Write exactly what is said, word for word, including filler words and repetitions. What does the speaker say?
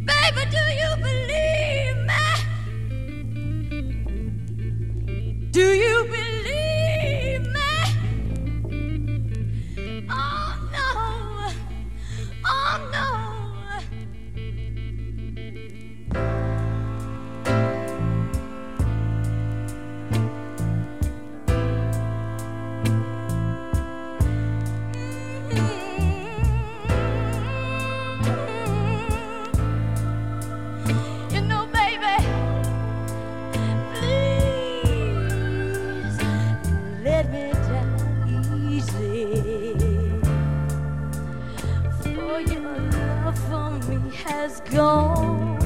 Baby, do you believe me? Do you believe me? Oh no, oh no. Has gone.